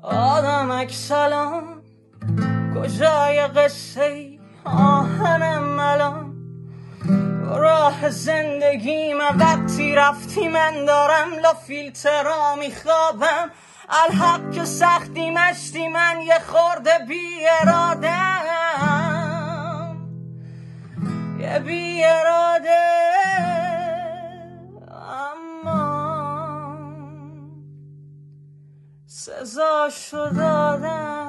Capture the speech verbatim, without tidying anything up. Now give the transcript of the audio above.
آدمک سلام، کجای قصه ای آهنم الان؟ راه زندگیم وقتی رفتی من دارم لا فیلترا میخوابم. الحق که سختی مشتی من یه خورده بی ارادم، یه بی اراده اما سزاشو دادم.